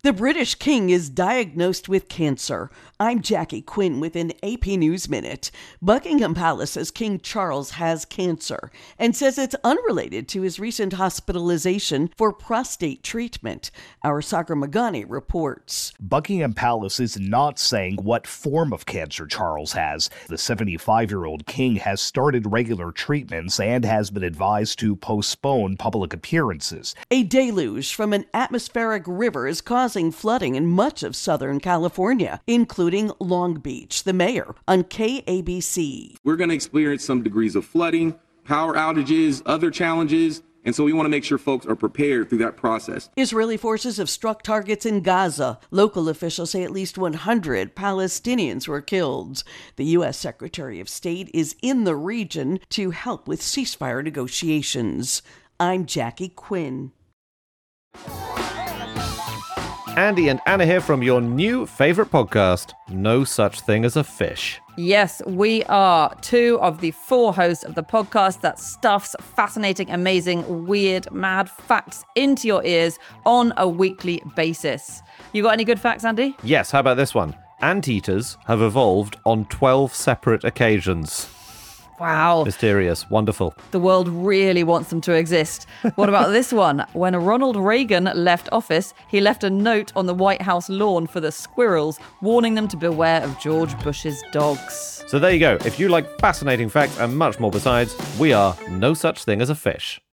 The British king is diagnosed with cancer. I'm Jackie Quinn with an AP News Minute. Buckingham Palace says King Charles has cancer and says it's unrelated to his recent hospitalization for prostate treatment. Our Sagar Magani reports. Buckingham Palace is not saying what form of cancer Charles has. The 75-year-old king has started regular treatments and has been advised to postpone public appearances. A deluge from an atmospheric river is causing flooding in much of Southern California, including Long Beach. The mayor on KABC. We're going to experience some degrees of flooding, power outages, other challenges, and so we want to make sure folks are prepared through that process. Israeli forces have struck targets in Gaza. Local officials say at least 100 Palestinians were killed. The U.S. Secretary of State is in the region to help with ceasefire negotiations. I'm Jackie Quinn. Andy and Anna here from your new favourite podcast, No Such Thing as a Fish. Yes, we are two of the four hosts of the podcast that stuffs fascinating, amazing, weird, mad facts into your ears on a weekly basis. You got any good facts, Andy? Yes, how about this one? Anteaters have evolved on 12 separate occasions. Wow. Mysterious. Wonderful. The world really wants them to exist. What about this one? When Ronald Reagan left office, he left a note on the White House lawn for the squirrels, warning them to beware of George Bush's dogs. So there you go. If you like fascinating facts and much more besides, we are No Such Thing as a Fish.